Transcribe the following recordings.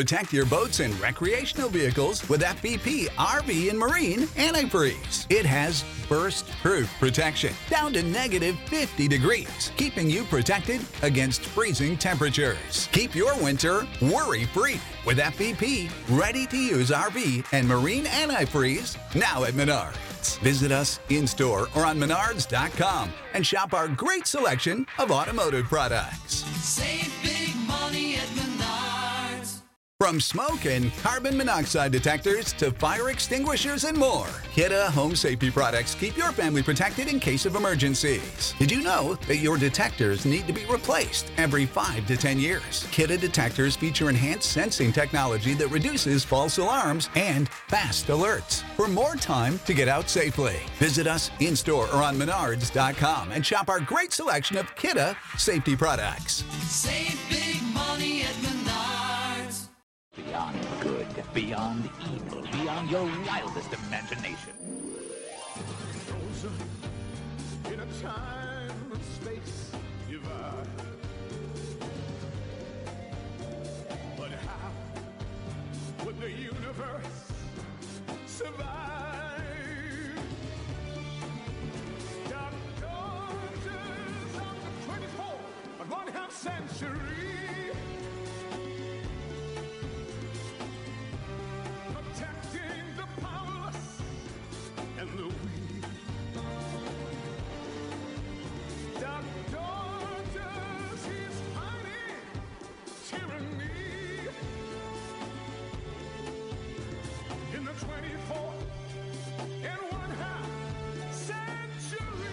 Protect your boats and recreational vehicles with FVP RV and Marine Antifreeze. It has burst-proof protection down to negative 50 degrees, keeping you protected against freezing temperatures. Keep your winter worry-free with FVP ready-to-use RV and Marine Antifreeze now at Menards. Visit us in-store or on Menards.com and shop our great selection of automotive products. Save big money at Menards. From smoke and carbon monoxide detectors to fire extinguishers and more, Kidde Home Safety products keep your family protected in case of emergencies. Did you know that your detectors need to be replaced every 5 to 10 years? Kidde detectors feature enhanced sensing technology that reduces false alarms and fast alerts for more time to get out safely. Visit us in-store or on Menards.com and shop our great selection of Kidde safety products. Save big money at Menards. Beyond good, beyond evil, beyond your wildest imagination. In a time and space divide. But how would the universe survive? Dark daughters of the 24th and 1/2 century. Protecting the powerless and the weak. Dark daughters, he's fighting tyranny. In the 24th and 1/2 century.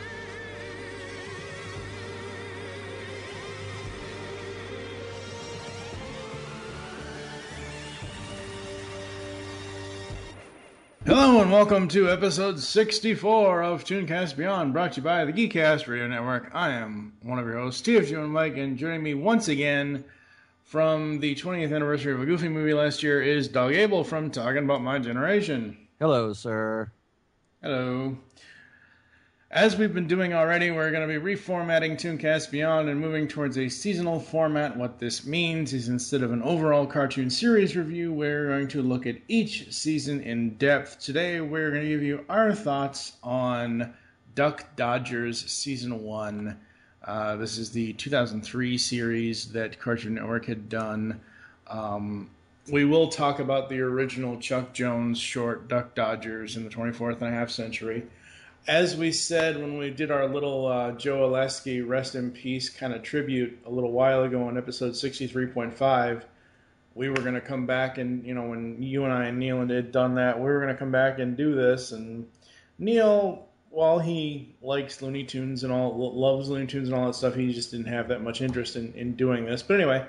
Hello and welcome to episode 64 of Tooncast Beyond, brought to you by the Geekcast Radio Network. I am one of your hosts, TFG and Mike, and joining me once again from the 20th anniversary of a Goofy movie last year is Doug Abel from Talking About My Generation. Hello, sir. Hello. As we've been doing already, we're going to be reformatting Tooncast Beyond and moving towards a seasonal format. What this means is instead of an overall cartoon series review, we're going to look at each season in depth. Today, we're going to give you our thoughts on Duck Dodgers Season 1. This is the 2003 series that Cartoon Network had done. We will talk about the original Chuck Jones short, Duck Dodgers in the 24th and a half century. As we said when we did our little Joe Oleski Rest in Peace kind of tribute a little while ago on episode 63.5, we were going to come back and, you know, when you and I and Neil had done that, we were going to come back and do this. And Neil, while he likes Looney Tunes and all, loves Looney Tunes and all that stuff, he just didn't have that much interest in doing this. But anyway,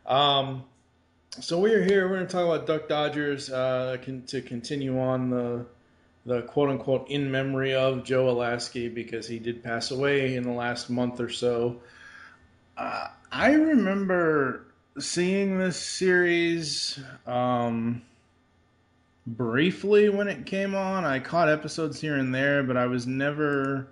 so we're here. We're going to talk about Duck Dodgers to continue on the quote-unquote in memory of Joe Oleski, because he did pass away in the last month or so. I remember seeing this series briefly when it came on. I caught episodes here and there, but I was never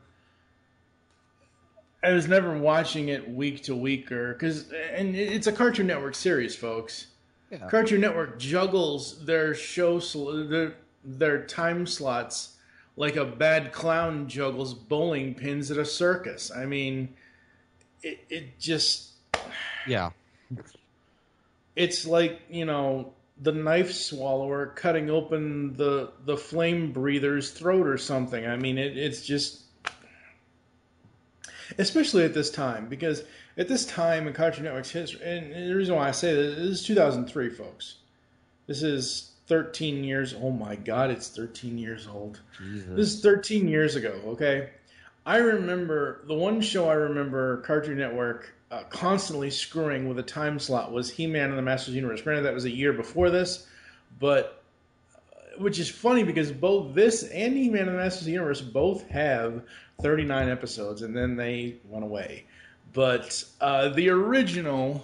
watching it week to week, and it's a Cartoon Network series, folks. Yeah. Cartoon Network juggles their their time slots like a bad clown juggles bowling pins at a circus. I mean, it just... Yeah. It's like, you know, the knife swallower cutting open the flame breather's throat or something. I mean, it's just... Especially at this time, because at this time in Cartoon Network's history, and the reason why I say this is 2003, folks. This is 13 years, oh my God, it's 13 years old. Jesus. This is 13 years ago, okay? I remember, the one show I remember Cartoon Network constantly screwing with a time slot was He-Man and the Masters of the Universe. Granted, that was a year before this, but, which is funny because both this and He-Man and the Masters of the Universe both have 39 episodes, and then they went away. But the original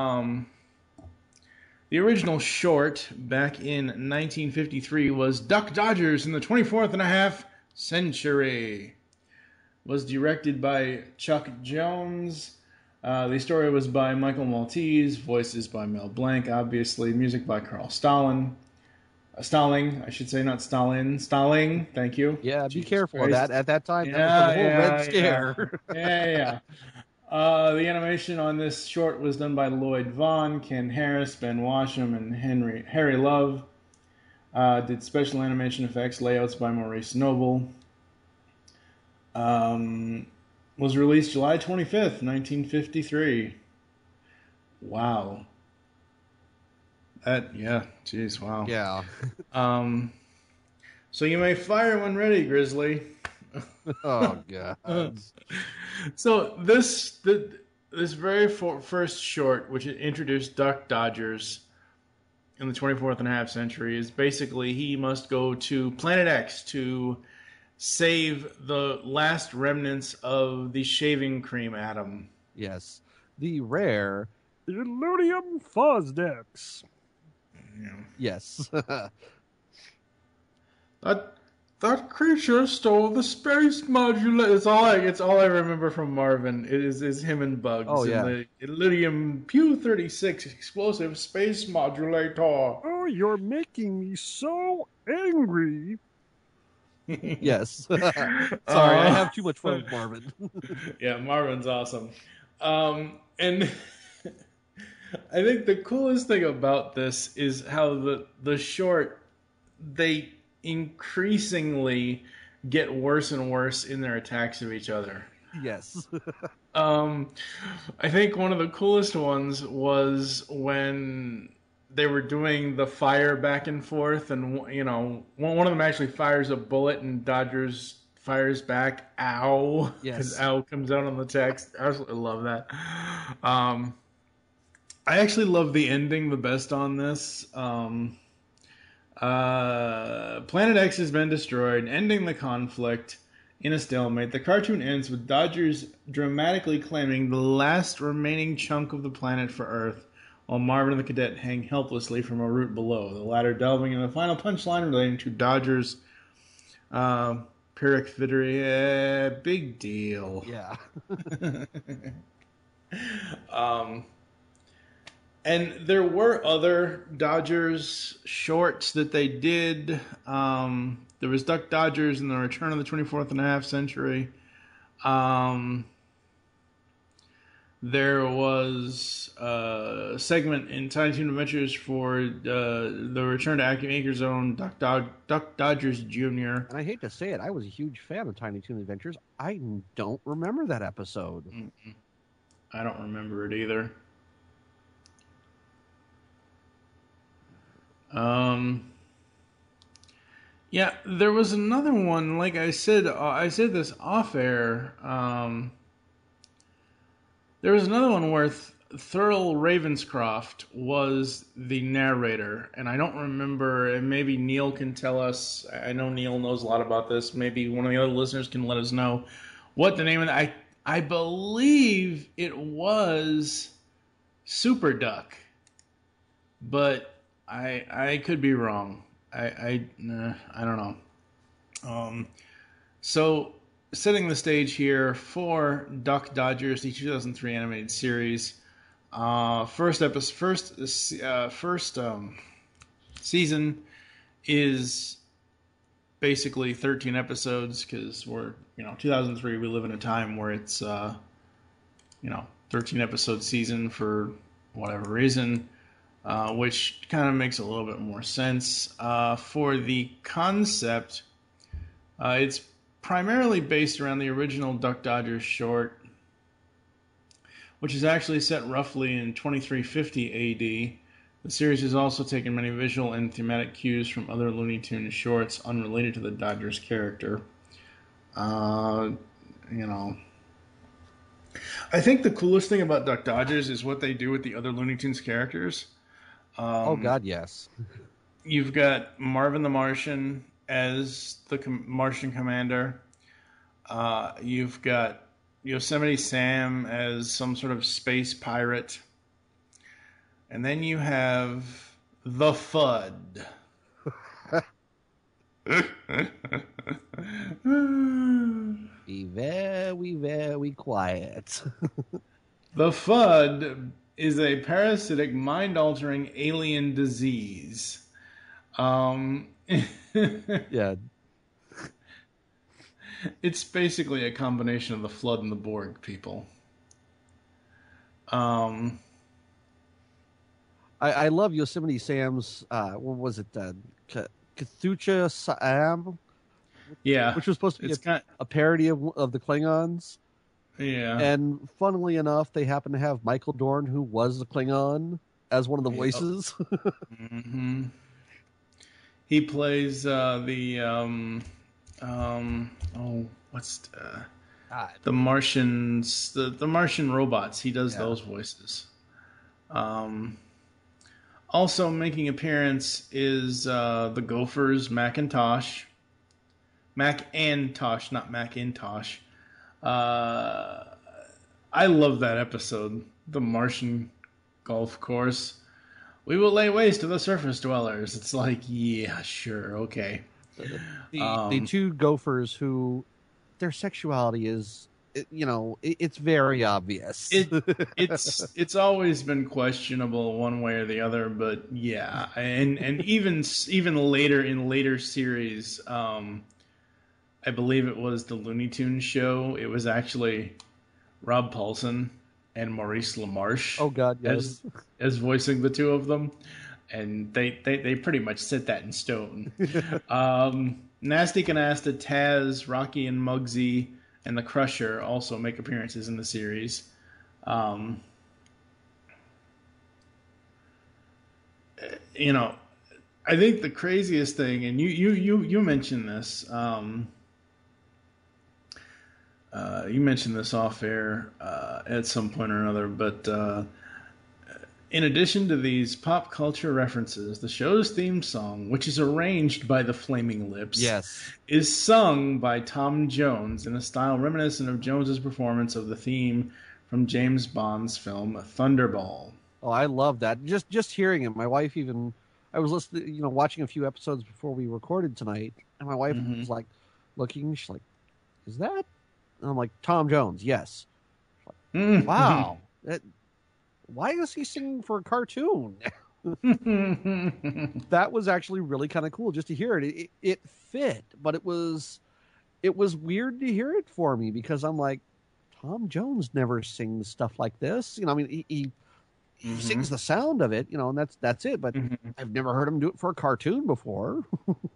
short back in 1953 was Duck Dodgers in the 24th and a half century. Was directed by Chuck Jones. The story was by Michael Maltese, voices by Mel Blanc, obviously, music by Carl Stalling. Stalling, I should say, not Stalin. Stalling, thank you. Yeah, be Jesus careful of Christ. that. At that time, that was the whole Red Scare. Yeah. The animation on this short was done by Lloyd Vaughn, Ken Harris, Ben Washam, and Harry Love. Did special animation effects, layouts by Maurice Noble. Was released July 25th, 1953. Wow. Jeez, wow. Yeah. So you may fire when ready, Grizzly. Oh, God. So this very first short, which introduced Duck Dodgers in the 24th and a half century, is basically he must go to Planet X to save the last remnants of the shaving cream atom. Yes. The rare. Illudium Fosdex. Yes. That creature stole the space modulator. It's all I remember from Marvin. It is him and Bugs. Oh, yeah. And the Illudium Pew 36 explosive space modulator. Oh, you're making me so angry. Yes. Sorry, I have too much fun with Marvin. Yeah, Marvin's awesome. And I think the coolest thing about this is how the short, they increasingly get worse and worse in their attacks of each other. Yes. I think one of the coolest ones was when they were doing the fire back and forth, and one of them actually fires a bullet and Dodgers fires back, ow. Yes. Because ow comes out on the text. I absolutely love that. I actually love the ending the best on this. Planet X has been destroyed, ending the conflict in a stalemate. The cartoon ends with Dodgers dramatically claiming the last remaining chunk of the planet for Earth, while Marvin and the cadet hang helplessly from a root below, the latter delving into the final punchline relating to Dodgers' Pyrrhic victory. Big deal. Yeah. And there were other Dodgers shorts that they did. There was Duck Dodgers and the Return of the 24th and a half century. There was a segment in Tiny Toon Adventures for the Return to Acme Zone, Duck Dodgers Jr. And I hate to say it, I was a huge fan of Tiny Toon Adventures. I don't remember that episode. I don't remember it either. Yeah, there was another one. Like I said this off air. There was another one where Thurl Ravenscroft was the narrator, and I don't remember. And maybe Neil can tell us. I know Neil knows a lot about this. Maybe one of the other listeners can let us know what the name of that. I believe it was Super Duck, but I could be wrong. I don't know. So setting the stage here for Duck Dodgers, the 2003 animated series. First season is basically 13 episodes because we're 2003. We live in a time where it's 13 episode season for whatever reason. Which kind of makes a little bit more sense. For the concept, it's primarily based around the original Duck Dodgers short, which is actually set roughly in 2350 AD. The series has also taken many visual and thematic cues from other Looney Tunes shorts unrelated to the Dodgers character. I think the coolest thing about Duck Dodgers is what they do with the other Looney Tunes characters. Oh, God, yes. You've got Marvin the Martian as the Martian commander. You've got Yosemite Sam as some sort of space pirate. And then you have the Fudd. Be very, very quiet. The FUD is a parasitic, mind-altering alien disease. Yeah. It's basically a combination of the Flood and the Borg people. I love Yosemite Sam's, what was it, Cthulhu Sam? Yeah. Which was supposed to be a parody of the Klingons. Yeah. And funnily enough, they happen to have Michael Dorn, who was the Klingon, as one of the voices. Mm-hmm. He plays the Martians, the Martian robots. He does those voices. Also making appearance is the Gophers, Macintosh, not Macintosh. I love that episode, the Martian golf course. We will lay waste to the surface dwellers. It's like, yeah, sure, okay. The two Gophers who their sexuality is, it's very obvious. It's always been questionable one way or the other, but yeah, and even later series, I believe it was the Looney Tunes show. It was actually Rob Paulson and Maurice LaMarche. Oh God, yes, as voicing the two of them, and they pretty much set that in stone. Nasty Canasta, Taz, Rocky and Muggsy, and the Crusher also make appearances in the series. I think the craziest thing, and you mentioned this. You mentioned this off air at some point or another, but in addition to these pop culture references, the show's theme song, which is arranged by the Flaming Lips, is sung by Tom Jones in a style reminiscent of Jones's performance of the theme from James Bond's film Thunderball. Oh, I love that. Just hearing it. My wife I was listening, watching a few episodes before we recorded tonight, and my wife was like looking, she's like, is that? And I'm like, Tom Jones, yes. Like, wow. Why is he singing for a cartoon? That was actually really kind of cool just to hear it. It fit, but it was weird to hear it for me because I'm like, Tom Jones never sings stuff like this. He sings the sound of it, and that's it. But I've never heard him do it for a cartoon before.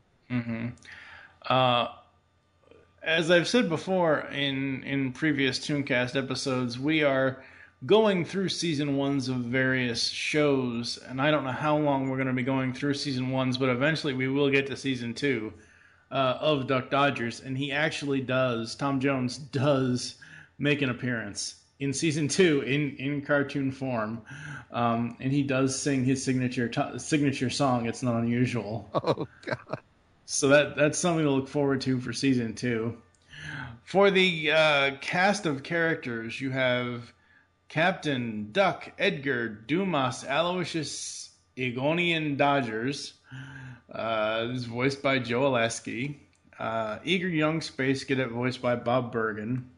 As I've said before in previous Tooncast episodes, we are going through season ones of various shows, and I don't know how long we're going to be going through season ones, but eventually we will get to season 2 of Duck Dodgers, and Tom Jones does make an appearance in season 2 in cartoon form, and he does sing his signature song. It's not unusual. Oh God! So that's something to look forward to for season 2. For the cast of characters, you have Captain Duck Edgar Dumas Aloysius Egonian Dodgers. This is voiced by Joe Oleski. Eager Young Space Cadet voiced by Bob Bergen.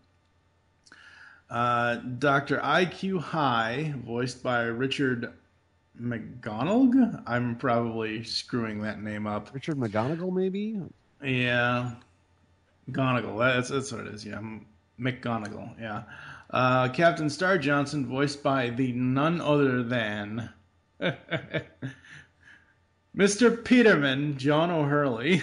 Dr. IQ High voiced by Richard McGonagall. I'm probably screwing that name up. Richard McGonagall, maybe? Yeah. McGonagall. That's what it is. Yeah. McGonagall. Yeah. Captain Star Johnson voiced by the none other than Mr. Peterman, John O'Hurley.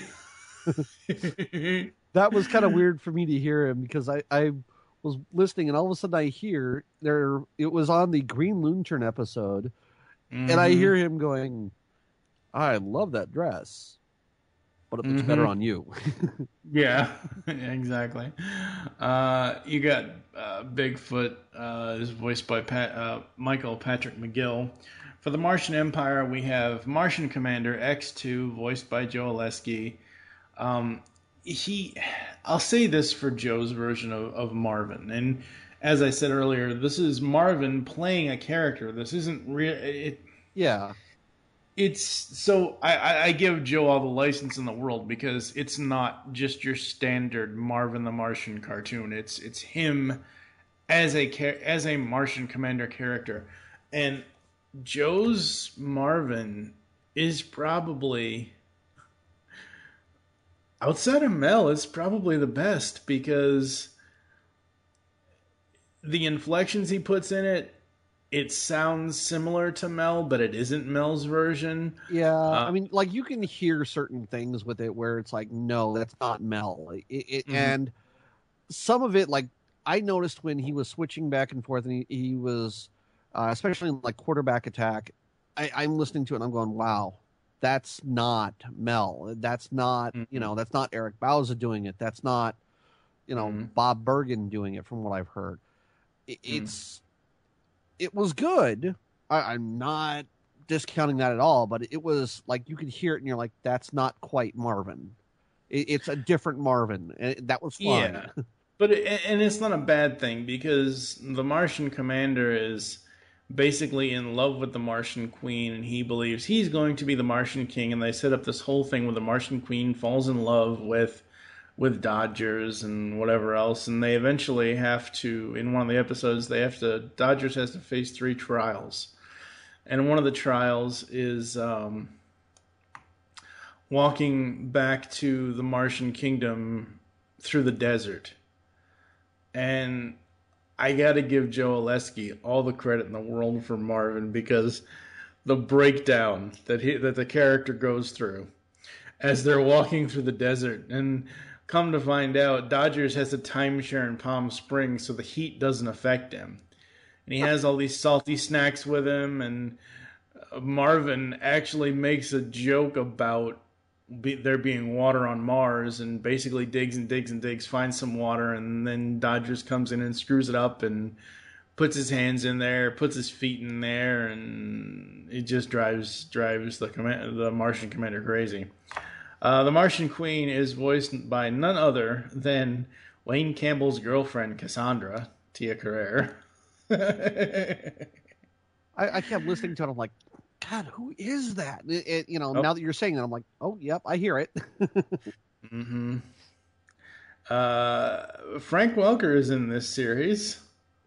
That was kind of weird for me to hear him because I was listening and all of a sudden I hear it was on the Green Lantern episode. And I hear him going, I love that dress, but it looks better on you. Yeah, exactly. You got Bigfoot, is voiced by Michael Patrick McGill. For the Martian Empire, we have Martian Commander X2, voiced by Joe Oleski. I'll say this for Joe's version of Marvin, and as I said earlier, this is Marvin playing a character. This isn't real. Yeah. It's so I give Joe all the license in the world because it's not just your standard Marvin the Martian cartoon. It's him as a Martian Commander character, and Joe's Marvin is probably, outside of Mel, is probably the best because the inflections he puts in it, it sounds similar to Mel, but it isn't Mel's version. Yeah, I mean, like you can hear certain things with it where it's like, no, that's not Mel. And some of it, like I noticed when he was switching back and forth, and he was, especially in like quarterback attack, I'm listening to it and I'm going, wow, that's not Mel. That's not, that's not Eric Bauza doing it. That's not, Bob Bergen doing it from what I've heard. It was good. I'm not discounting that at all, but it was like you could hear it and you're like, that's not quite Marvin. It's a different Marvin. And that was fine. Yeah. But it's not a bad thing because the Martian Commander is basically in love with the Martian Queen, and he believes he's going to be the Martian King, and they set up this whole thing where the Martian Queen falls in love with Dodgers and whatever else, and they eventually have to, in one of the episodes, Dodgers has to face 3 trials. And one of the trials is walking back to the Martian kingdom through the desert. And I got to give Joe Oleski all the credit in the world for Marvin, because the breakdown that the character goes through as they're walking through the desert, and come to find out, Dodgers has a timeshare in Palm Springs, so the heat doesn't affect him. And he has all these salty snacks with him, and Marvin actually makes a joke about there being water on Mars, and basically digs and digs and digs, finds some water, and then Dodgers comes in and screws it up and puts his hands in there, puts his feet in there, and it just drives the Martian Commander crazy. The Martian Queen is voiced by none other than Wayne Campbell's girlfriend, Cassandra, Tia Carrere. I kept listening to it. I'm like, God, who is that? Now that you're saying that, I'm like, oh, yep, I hear it. Mm-hmm. Frank Welker is in this series.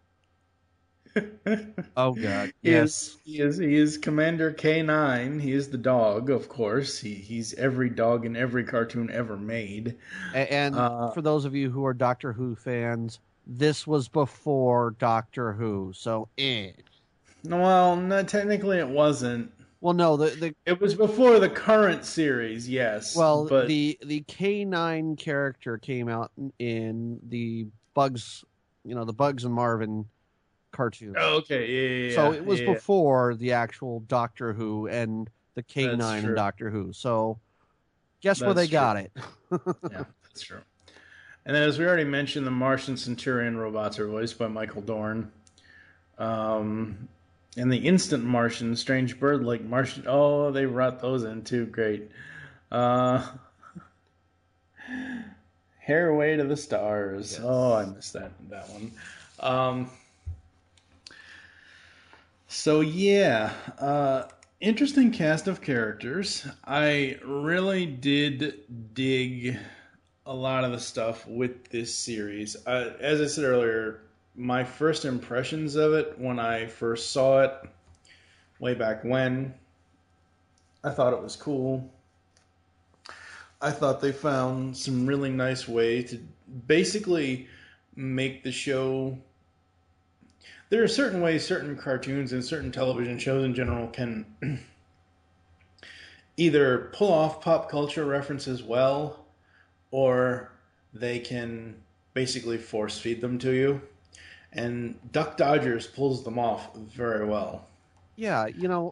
Oh God, yes, he is Commander K9. He is the dog, of course. He's every dog in every cartoon ever made. And for those of you who are Doctor Who fans, this was before Doctor Who, so Well, no, technically it wasn't. Well, no, it was before the current series, yes. Well, but the K9 character came out in the Bugs, the Bugs and Marvin cartoon. Oh, okay, yeah. So it was before the actual Doctor Who and the K9 and Doctor Who. So guess where they got it? Yeah, that's true. And then, as we already mentioned, the Martian Centurion robots are voiced by Michael Dorn. And the Instant Martian, Strange Bird Like Martian. Oh, they brought those in too. Great. Hairway to the Stars. Yes. Oh, I missed that one. So yeah, interesting cast of characters. I really did dig a lot of the stuff with this series. As I said earlier, my first impressions of it when I first saw it way back when, I thought it was cool. I thought they found some really nice way to basically make the show. There are certain ways certain cartoons and certain television shows in general can either pull off pop culture references well, or they can basically force feed them to you. And Duck Dodgers pulls them off very well. Yeah,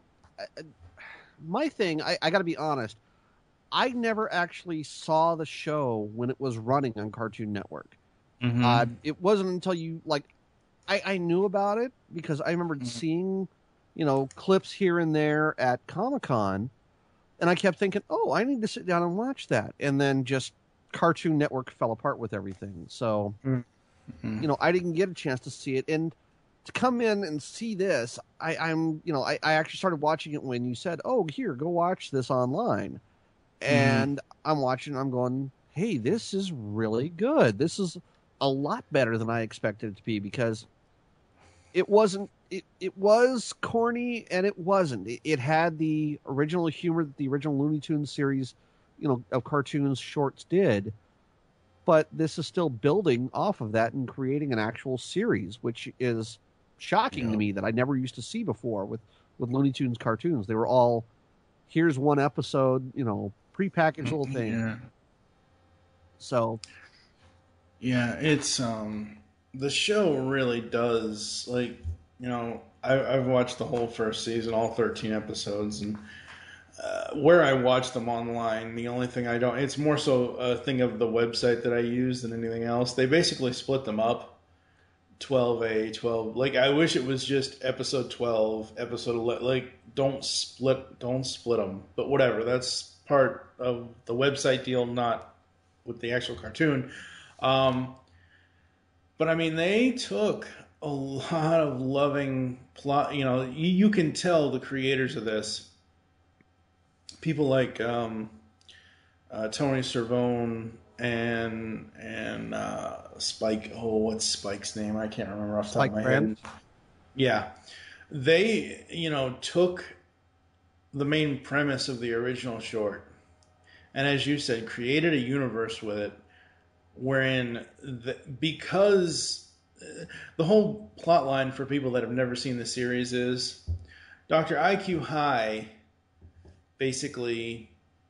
my thing, I got to be honest, I never actually saw the show when it was running on Cartoon Network. Mm-hmm. It wasn't until I knew about it because I remembered seeing, clips here and there at Comic-Con, and I kept thinking, oh, I need to sit down and watch that. And then just Cartoon Network fell apart with everything. So... Mm-hmm. I didn't get a chance to see it, and to come in and see this, I actually started watching it when you said, "Oh, here, go watch this online," and I'm watching. I'm going, "Hey, this is really good. This is a lot better than I expected it to be." Because it wasn't. It was corny, and it wasn't. It had the original humor that the original Looney Tunes series, of cartoons shorts did. But this is still building off of that and creating an actual series, which is shocking to me that I never used to see before with Looney Tunes cartoons. They were all, here's one episode, prepackaged little thing. Yeah. So, yeah, it's the show really does, like, I've watched the whole first season, all 13 episodes, and where I watch them online, the only thing it's more so a thing of the website that I use than anything else. They basically split them up. 12A, 12. Like, I wish it was just episode 12, episode 11. Like, don't split them. But whatever, that's part of the website deal, not with the actual cartoon. But I mean, they took a lot of loving plot. You can tell the creators of this, people like Tony Cervone and Spike. Oh, what's Spike's name? I can't remember off the top of my head. Yeah, they took the main premise of the original short, and as you said, created a universe with it, wherein because the whole plot line for people that have never seen the series is Dr. IQ High basically.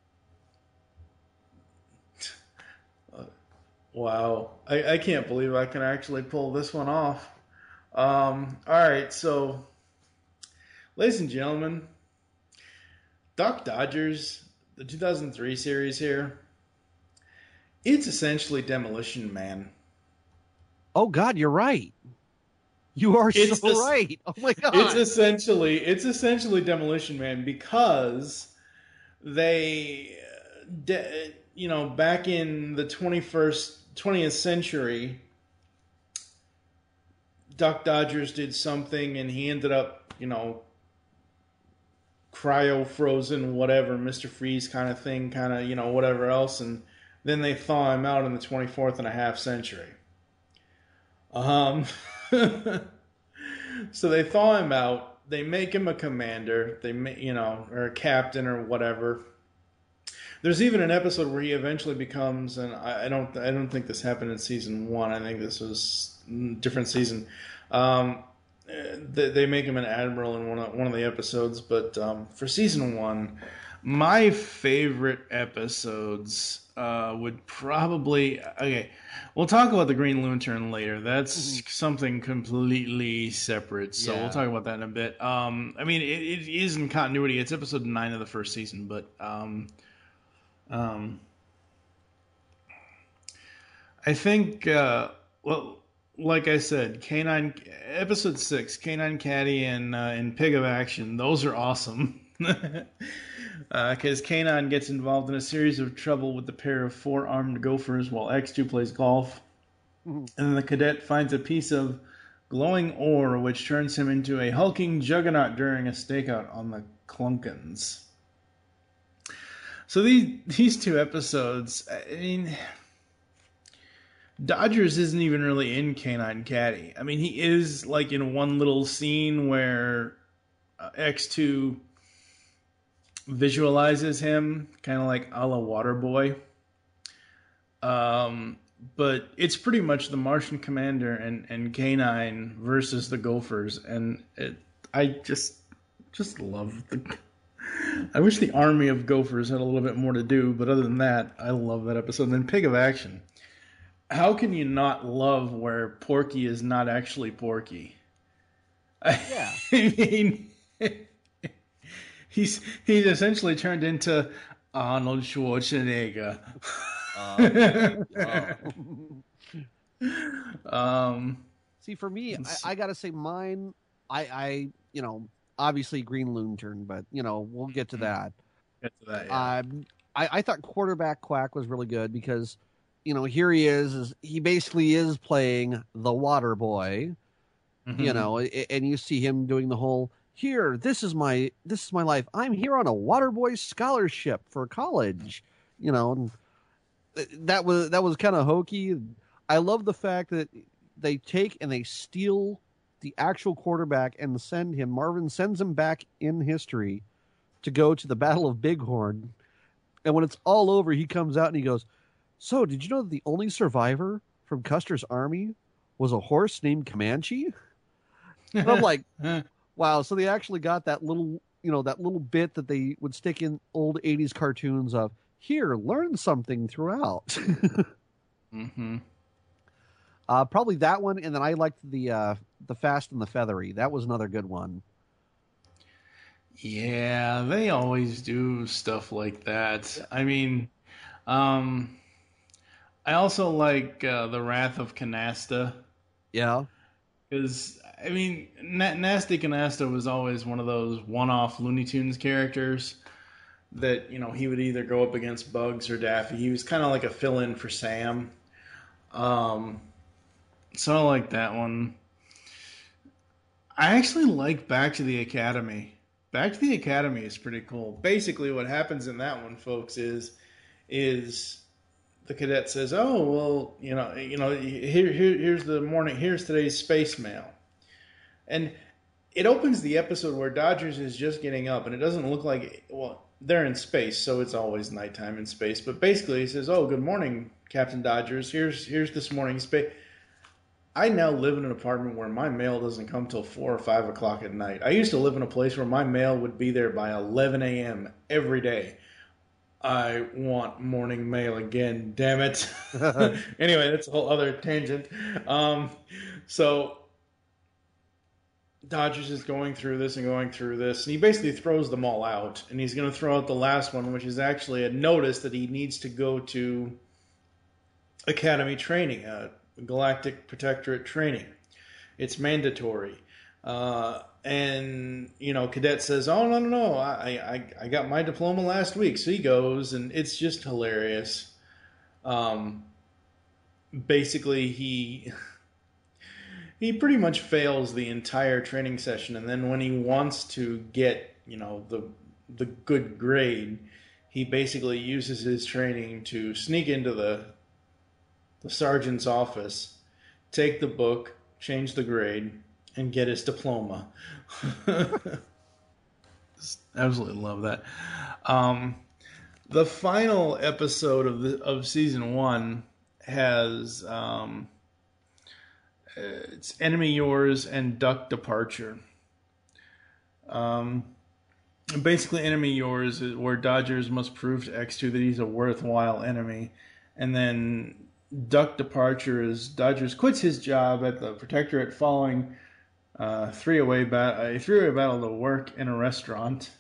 Wow. I can't believe I can actually pull this one off. All right, so, ladies and gentlemen, Duck Dodgers, the 2003 series here, it's essentially Demolition Man. oh God, you're right. You are so right. Oh my God. It's essentially Demolition Man because they, back in the 20th century, Duck Dodgers did something and he ended up, cryo-frozen, whatever, Mr. Freeze kind of thing, whatever else, and then they thaw him out in the 24th and a half century. So they thaw him out, they make him a commander, or a captain or whatever. There's even an episode where he eventually becomes, and I don't think this happened in season 1. I think this was a different season. They make him an admiral in one of the episodes, but for season 1, my favorite episodes would probably we'll talk about the Green Lantern later. That's something completely separate, so we'll talk about that in a bit. I mean, it is in continuity. It's episode 9 of the first season, but I think, like I said, episode 6, Canine Caddy and Pig of Action, those are awesome. Because Canine gets involved in a series of trouble with a pair of 4 armed gophers while X2 plays golf. And then the cadet finds a piece of glowing ore, which turns him into a hulking juggernaut during a stakeout on the Clunkins. So these 2 episodes, I mean, Dodgers isn't even really in Canine Caddy. I mean, he is like in one little scene where X2 visualizes him, kind of like a la Waterboy. But it's pretty much the Martian Commander and Canine versus the Gophers, and I just love I wish the army of Gophers had a little bit more to do, but other than that, I love that episode. And then Pig of Action. How can you not love where Porky is not actually Porky? Yeah. I mean, he's essentially turned into Arnold Schwarzenegger. See, for me, I gotta say mine. I obviously Green Lantern, but we'll get to that. Get to that. Yeah. I thought Quarterback Quack was really good because here he is he basically is playing the Water Boy, and you see him doing the whole this is my life. I'm here on a Water Boy scholarship for college, and that was kind of hokey. I love the fact that they take and they steal the actual quarterback and send him. Marvin sends him back in history to go to the Battle of Bighorn. And when it's all over, he comes out and he goes, "So, did you know that the only survivor from Custer's army was a horse named Comanche?" And I'm like, wow. So they actually got that little, that little bit that they would stick in old 80s cartoons of, here, learn something throughout. Mm-hmm. Probably that one. And then I liked the Fast and the Feathery. That was another good one. Yeah, they always do stuff like that. I mean, I also like the Wrath of Canasta. Yeah. Because, I mean, Nasty Canasta was always one of those one-off Looney Tunes characters that, he would either go up against Bugs or Daffy. He was kind of like a fill-in for Sam. So I like that one. I actually like Back to the Academy. Back to the Academy is pretty cool. Basically, what happens in that one, folks, is the cadet says, "Oh, well, here's the morning. Here's today's space mail," and it opens the episode where Dodgers is just getting up, and it doesn't look like they're in space, so it's always nighttime in space. But basically, he says, "Oh, good morning, Captain Dodgers. Here's this morning's space." I now live in an apartment where my mail doesn't come till 4 or 5 o'clock at night. I used to live in a place where my mail would be there by 11 a.m. every day. I want morning mail again, damn it. Anyway, that's a whole other tangent. So Dodgers is going through this, and he basically throws them all out, and he's going to throw out the last one, which is actually a notice that he needs to go to Academy training, Galactic Protectorate training. It's mandatory. And Cadet says, "Oh, no, I got my diploma last week." So he goes, and it's just hilarious. Basically, he pretty much fails the entire training session, and then when he wants to get the good grade, he basically uses his training to sneak into the sergeant's office, take the book, change the grade, and get his diploma. Absolutely love that. The final episode of season 1 has it's Enemy Yours and Duck Departure. Basically, Enemy Yours is where Dodgers must prove to X2 that he's a worthwhile enemy, and then Duck Departure is Dodgers quits his job at the Protectorate following a three-way battle to work in a restaurant.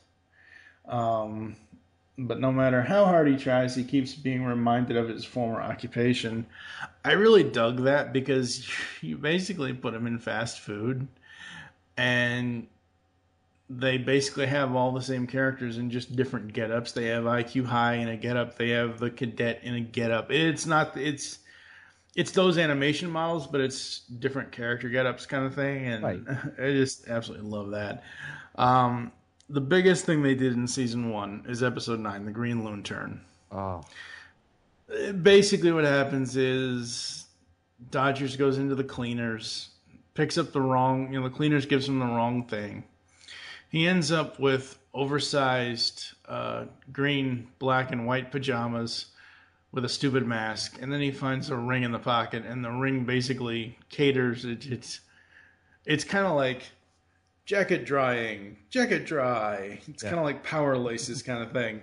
But no matter how hard he tries, he keeps being reminded of his former occupation. I really dug that because you basically put him in fast food, and they basically have all the same characters in just different get-ups. They have IQ High in a get-up. They have the Cadet in a get-up. It's those animation models, but it's different character get-ups kind of thing, and right. I just absolutely love that. The biggest thing they did in season 1 is episode 9, the Green Loon Turn. Oh. Basically what happens is Dodgers goes into the cleaners, picks up the cleaners gives him the wrong thing. He ends up with oversized green, black, and white pajamas with a stupid mask, and then he finds a ring in the pocket, and the ring basically caters. It's kind of like jacket dry. It's kind of like power laces kind of thing.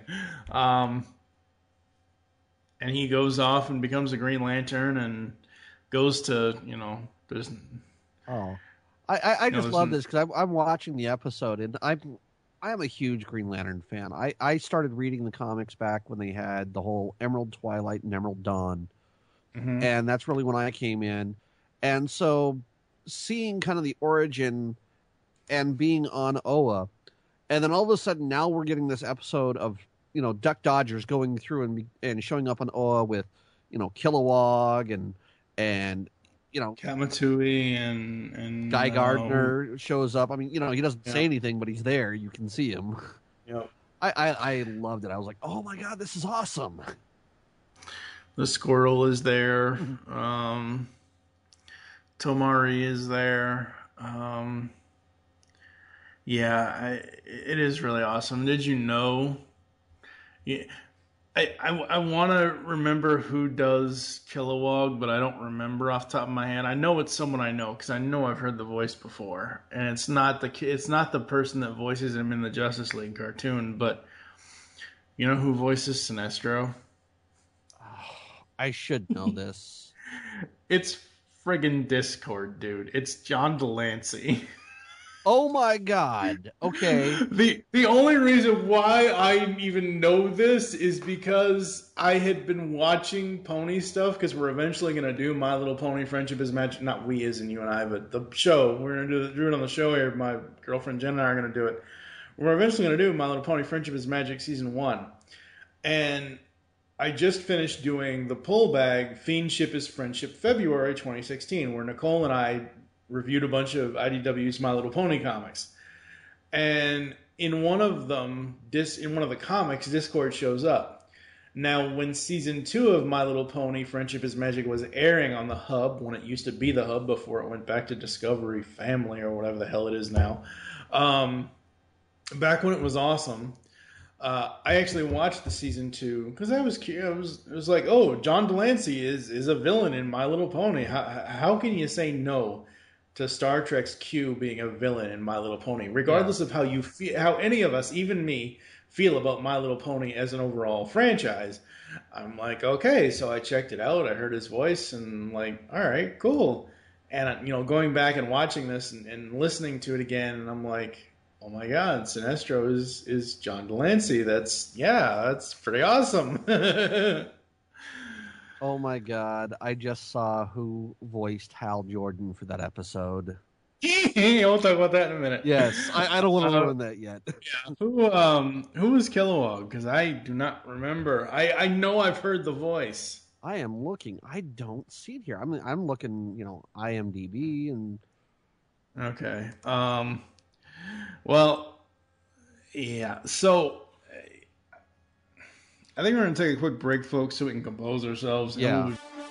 And he goes off and becomes a Green Lantern and goes to, there's... Oh. I just love this because I'm watching the episode, and I am a huge Green Lantern fan. I started reading the comics back when they had the whole Emerald Twilight and Emerald Dawn, and that's really when I came in. And so seeing kind of the origin and being on Oa, and then all of a sudden now we're getting this episode of Duck Dodgers going through and showing up on Oa with Kilowog and Kamatui and Guy Gardner shows up. I mean, he doesn't say anything, but he's there. You can see him. Yep. I loved it. I was like, oh my God, this is awesome. The squirrel is there. Tomari is there. Yeah, it is really awesome. Did you know? Yeah, I want to remember who does Kilowog, but I don't remember off the top of my head. I know it's someone I know because I know I've heard the voice before, and it's not the person that voices him in the Justice League cartoon. But you know who voices Sinestro? I should know this. It's friggin' Discord, dude. It's John Delancey. Oh my God. Okay. The only reason why I even know this is because I had been watching pony stuff, because we're eventually going to do My Little Pony Friendship is Magic. Not we as in you and I, but the show. We're going to do it on the show here. My girlfriend Jen and I are going to do it. We're eventually going to do My Little Pony Friendship is Magic Season 1. And I just finished doing the pull bag Fiendship is Friendship February 2016, where Nicole and I reviewed a bunch of IDW's My Little Pony comics. And in one of them, in one of the comics, Discord shows up. Now, when Season 2 of My Little Pony Friendship is Magic was airing on the Hub, when it used to be the Hub before it went back to Discovery Family or whatever the hell it is now, back when it was awesome, I actually watched the Season 2 because I was curious. It was like, oh, John Delancey is a villain in My Little Pony. How can you say no to Star Trek's Q being a villain in My Little Pony, regardless of how you feel, how any of us, even me, feel about My Little Pony as an overall franchise? I'm like, okay, so I checked it out. I heard his voice, and like, all right, cool. And going back and watching this and listening to it again, and I'm like, oh my God, Sinestro is John Delancey. That's pretty awesome. Oh my God, I just saw who voiced Hal Jordan for that episode. We'll talk about that in a minute. Yes, I don't want to ruin that yet. Yeah. Who was Kilowog? Because I do not remember. I know I've heard the voice. I am looking. I don't see it here. I'm looking, IMDb and. Okay. Well, yeah. So I think we're going to take a quick break, folks, so we can compose ourselves. Yeah.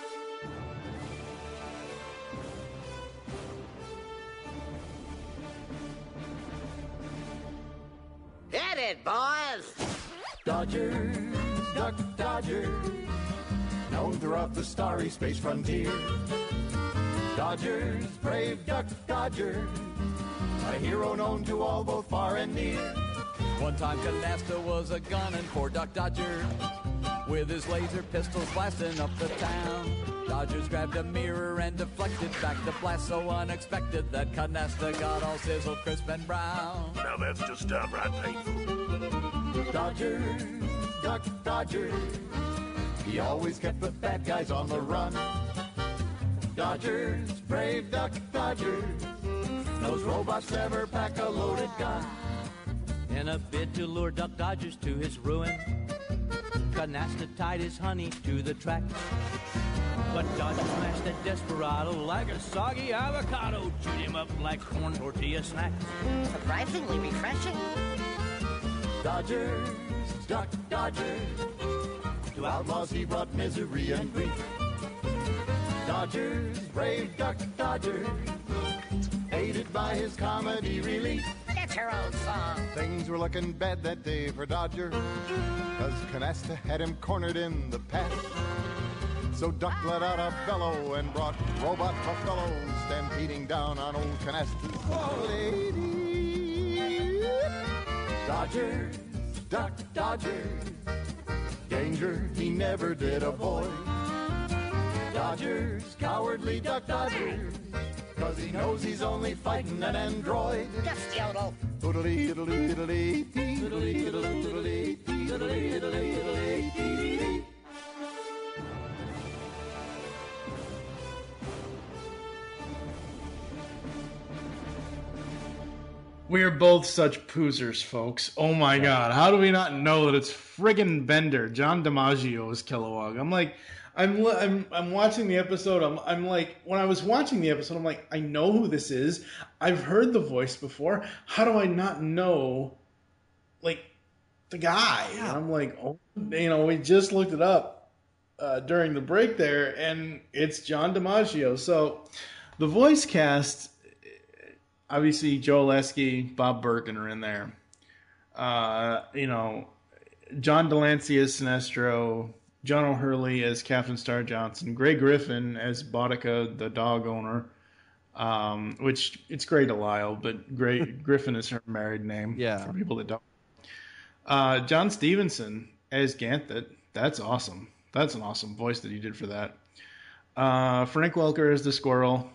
Hit it, boys! Dodgers, Duck Dodgers, known throughout the starry space frontier. Dodgers, brave Duck Dodgers, a hero known to all both far and near. One time Canasta was a gunnin' for Duck Dodger, with his laser pistols blasting up the town. Dodgers grabbed a mirror and deflected back the blast so unexpected that Canasta got all sizzled, crisp, and brown. Now that's just downright painful. Dodgers, Duck Dodgers, he always kept the bad guys on the run. Dodgers, brave Duck Dodgers, those robots never pack a loaded gun. In a bid to lure Duck Dodgers to his ruin, Canasta tied his honey to the track. But Dodger smashed that desperado like a soggy avocado, chewed him up like corn tortilla snacks. Surprisingly refreshing. Dodgers, Duck Dodgers, to outlaws he brought misery and grief. Dodgers, brave Duck Dodgers, aided by his comedy relief. That's her own song. Things were looking bad that day for Dodger, 'cause Canasta had him cornered in the path. So Duck let out a bellow and brought robot buffaloes stampeding down on old Canasta's lady. Dodgers, Duck Dodgers, danger he never did avoid. Dodgers, cowardly Duck Dodgers, 'cause he knows he's only fighting an android. Just yodel. Oodly, oodly, oodly, oodly, oodly, oodly, oodly, oodly, oodly. We are both such poozers, folks. Oh my God. How do we not know that it's friggin' Bender, John DiMaggio is Kilowog? I'm like, I'm watching the episode. I'm like, when I was watching the episode, I'm like, I know who this is. I've heard the voice before. How do I not know, like, the guy? And I'm like, oh, we just looked it up during the break there, and it's John DiMaggio. So the voice cast, obviously Joel Esky, Bob Bergen are in there. John Delancey as Sinestro, John O'Hurley as Captain Star Johnson, Grey Griffin as Boudica, the dog owner, which it's Grey Delisle, but Griffin is her married name for people that don't. John Stevenson as Ganthet. That's awesome. That's an awesome voice that he did for that. Frank Welker as the squirrel.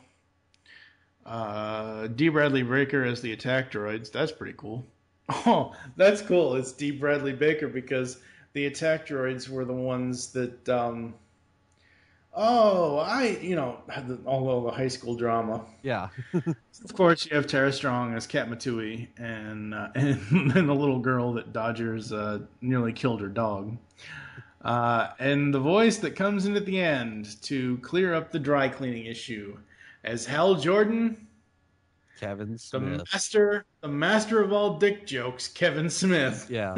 D. Bradley Baker as the attack droids. That's pretty cool. Oh, that's cool. It's D. Bradley Baker because the attack droids were the ones that, had all the high school drama. Yeah. Of course, you have Tara Strong as Kat Matui and the little girl that Dodgers nearly killed her dog. And the voice that comes in at the end to clear up the dry cleaning issue as Hal Jordan, Kevin Smith. The master of all dick jokes, Kevin Smith. Yeah.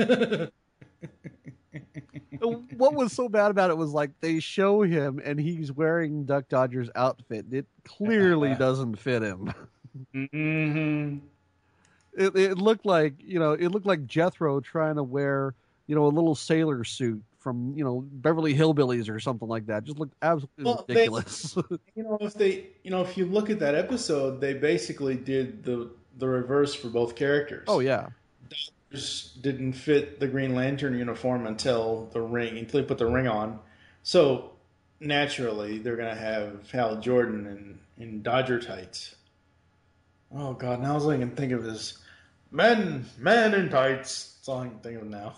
What was so bad about it was like they show him and he's wearing Duck Dodger's outfit. It clearly doesn't fit him. Mm-hmm. It looked like Jethro trying to wear a little sailor suit from Beverly Hillbillies or something like that. Just looked absolutely ridiculous. If you look at that episode, they basically did the reverse for both characters. Oh yeah. Dodgers didn't fit the Green Lantern uniform until they put the ring on. So naturally they're gonna have Hal Jordan in Dodger tights. Oh God, now all I can think of is men in tights. That's all I can think of now.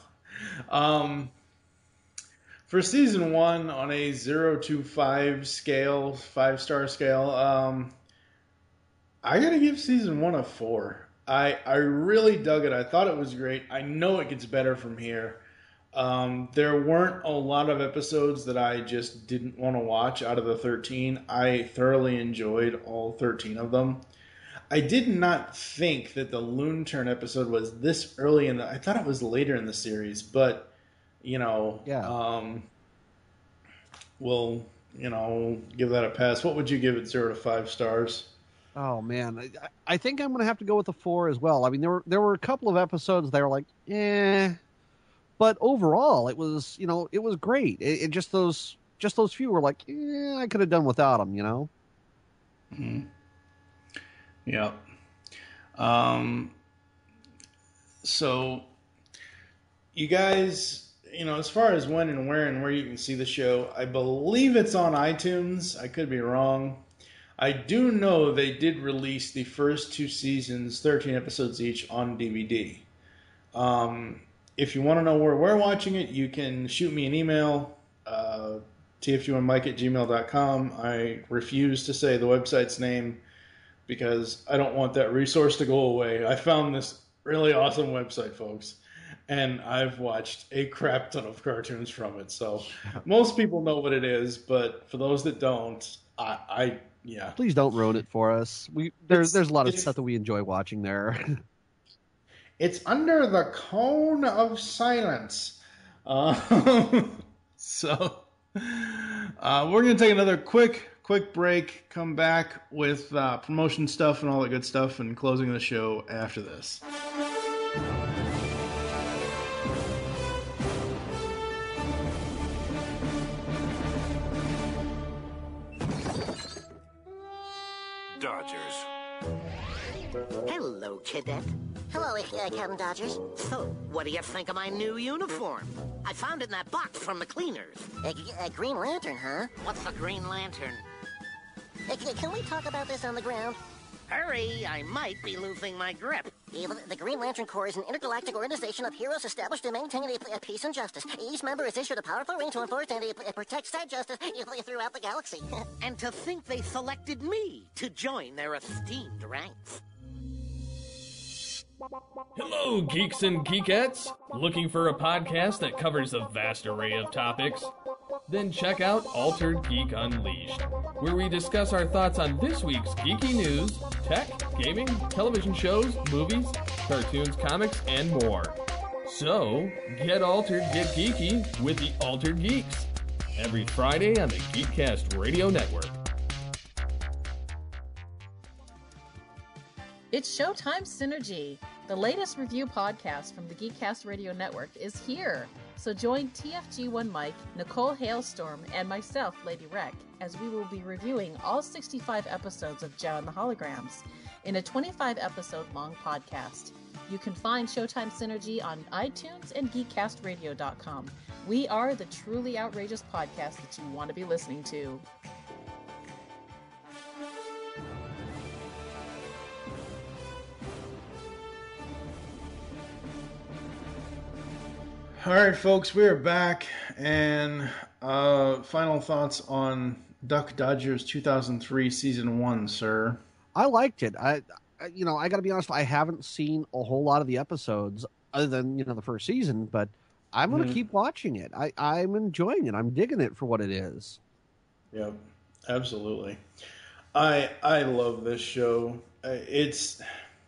For season 1 on a 0 to 5 scale, 5-star scale, I gotta give season 1 a 4. I really dug it. I thought it was great. I know it gets better from here. There weren't a lot of episodes that I just didn't want to watch out of the 13. I thoroughly enjoyed all 13 of them. I did not think that the Loon Turn episode was this early I thought it was later in the series, but we'll give that a pass. What would you give it 0 to 5 stars? Oh man, I think I'm going to have to go with a 4 as well. I mean, there were a couple of episodes that were like, but overall it was it was great. It just those few were like, I could have done without them. Mm-hmm. Yeah. So you guys, as far as when and where you can see the show, I believe it's on iTunes. I could be wrong. I do know they did release the first 2 seasons, 13 episodes each, on DVD. If you want to know where we're watching it, you can shoot me an email, tfg1mike@gmail.com. I refuse to say the website's name because I don't want that resource to go away. I found this really awesome website, folks, and I've watched a crap ton of cartoons from it. So most people know what it is, but for those that don't, yeah. Please don't ruin it for us. There's a lot of stuff that we enjoy watching there. It's under the cone of silence. So we're going to take another quick break, come back with promotion stuff and all that good stuff, and closing the show after this. Dodgers. Hello, Cadet. Hello, Captain Dodgers. So, what do you think of my new uniform? I found it in that box from the cleaners. A Green Lantern, huh? What's a Green Lantern? Can we talk about this on the ground? Hurry, I might be losing my grip. The Green Lantern Corps is an intergalactic organization of heroes established to maintain peace and justice. Each member is issued a powerful ring to enforce and protect that justice throughout the galaxy. And to think they selected me to join their esteemed ranks. Hello, geeks and geekettes! Looking for a podcast that covers a vast array of topics? Then check out Altered Geek Unleashed, where we discuss our thoughts on this week's geeky news, tech, gaming, television shows, movies, cartoons, comics, and more. So, get altered, get geeky with the Altered Geeks, every Friday on the Geekcast Radio Network. It's Showtime Synergy. The latest review podcast from the Geekcast Radio Network is here. So join TFG1 Mike, Nicole Hailstorm, and myself, Lady Rec, as we will be reviewing all 65 episodes of Joe and the Holograms in a 25-episode long podcast. You can find Showtime Synergy on iTunes and GeekCastRadio.com. We are the truly outrageous podcast that you want to be listening to. All right, folks, we are back, and final thoughts on Duck Dodgers 2003 Season 1, sir. I liked it. I got to be honest, I haven't seen a whole lot of the episodes other than, the first season, but I'm going to keep watching it. I'm enjoying it. I'm digging it for what it is. Yep, absolutely. I love this show. It's,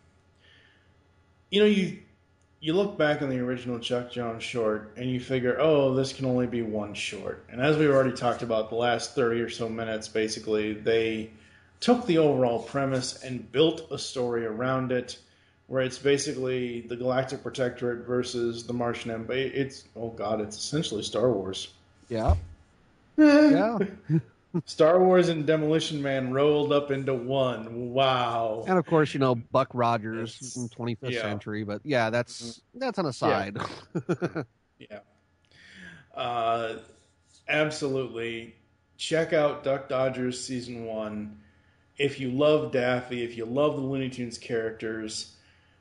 you look back on the original Chuck Jones short and you figure, oh, this can only be one short. And as we've already talked about, the last 30 or so minutes, basically, they took the overall premise and built a story around it where it's basically the Galactic Protectorate versus the Martian Empire. It's essentially Star Wars. Yeah. Yeah. Star Wars and Demolition Man rolled up into one. Wow. And of course, Buck Rogers in 25th century, but yeah, that's an aside. Yeah. Absolutely. Check out Duck Dodgers Season 1. If you love Daffy, if you love the Looney Tunes characters,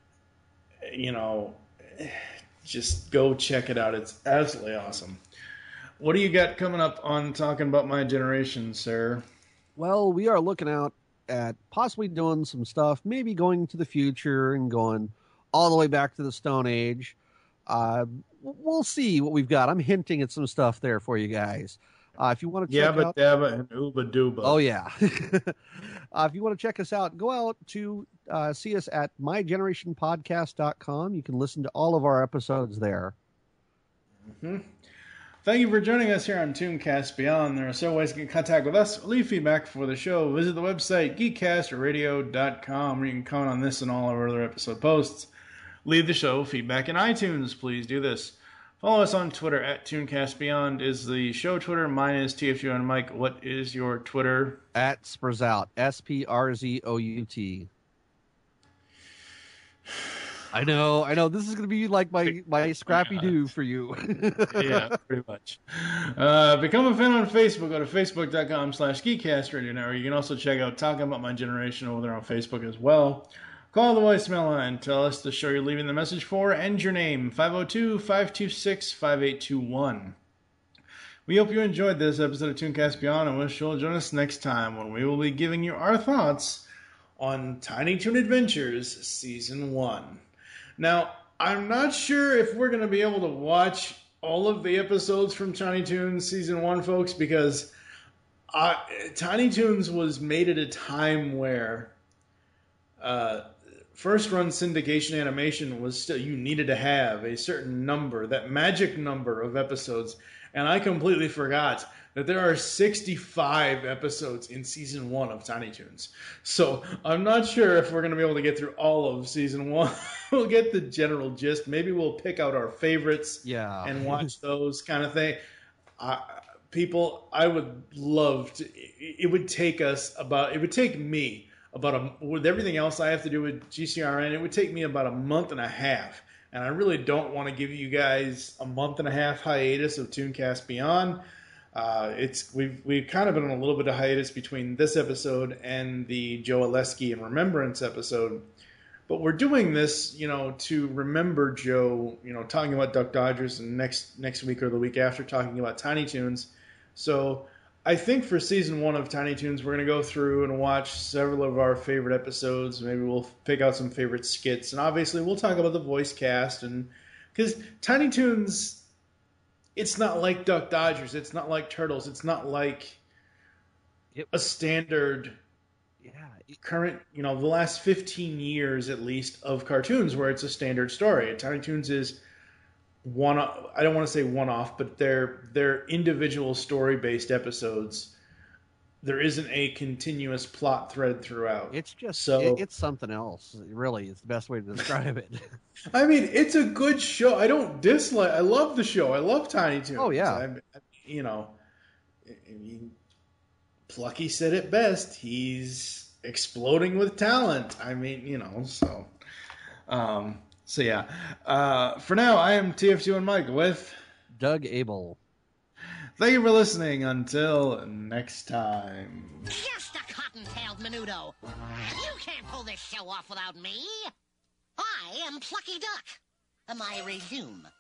just go check it out. It's absolutely awesome. What do you got coming up on Talking About My Generation, sir? Well, we are looking out at possibly doing some stuff, maybe going to the future and going all the way back to the Stone Age. We'll see what we've got. I'm hinting at some stuff there for you guys. If you want to check out... Yabba Dabba and Ooba Dooba. Oh, yeah. If you want to check us out, go out to see us at mygenerationpodcast.com. You can listen to all of our episodes there. Mm-hmm. Thank you for joining us here on Tooncast Beyond. There are several ways to get in contact with us. Leave feedback for the show. Visit the website, geekcastradio.com, where you can comment on this and all our other episode posts. Leave the show feedback in iTunes. Please do this. Follow us on Twitter at Tooncast Beyond is the show Twitter. Mine is TFU and Mike. What is your Twitter? At Sprzout. SPRZOUT. I know. This is going to be like my Scrappy Doo for you. Yeah, pretty much. Become a fan on Facebook. Go to facebook.com/GeekCastRadio Network. You can also check out Talking About My Generation over there on Facebook as well. Call the voicemail line. Tell us the show you're leaving the message for and your name. 502-526-5821. We hope you enjoyed this episode of Tooncast Beyond and wish you'll join us next time when we will be giving you our thoughts on Tiny Toon Adventures Season 1. Now, I'm not sure if we're going to be able to watch all of the episodes from Tiny Toons Season 1, folks, because Tiny Toons was made at a time where first-run syndication animation was still, you needed to have a certain number, that magic number of episodes, and I completely forgot that there are 65 episodes in Season 1 of Tiny Toons. So I'm not sure if we're going to be able to get through all of Season 1. We'll get the general gist. Maybe we'll pick out our favorites and watch those kind of thing. People, I would love to... It would take me about with everything else I have to do with GCRN, it would take me about a month and a half. And I really don't want to give you guys a month and a half hiatus of Tooncast Beyond. We've kind of been on a little bit of hiatus between this episode and the Joe Oleski and Remembrance episode. But we're doing this, to remember Joe, talking about Duck Dodgers, and next week or the week after talking about Tiny Toons. So I think for Season 1 of Tiny Toons, we're going to go through and watch several of our favorite episodes. Maybe we'll pick out some favorite skits. And obviously we'll talk about the voice cast. And because Tiny Toons, it's not like Duck Dodgers. It's not like Turtles. It's not like a standard current, the last 15 years at least of cartoons where it's a standard story. Tiny Toons is I don't want to say one-off, but they're individual story-based episodes there isn't a continuous plot thread throughout. It's just so. It's something else. Really, it's the best way to describe it. I mean, it's a good show. I don't dislike. I love the show. I love Tiny Toons. Oh yeah. I mean, Plucky said it best. He's exploding with talent. I mean, so. So yeah. For now, I am TF2 and Mike with Doug Abel. Thank you for listening. Until next time. Just a cotton-tailed menudo. You can't pull this show off without me. I am Plucky Duck. I resume.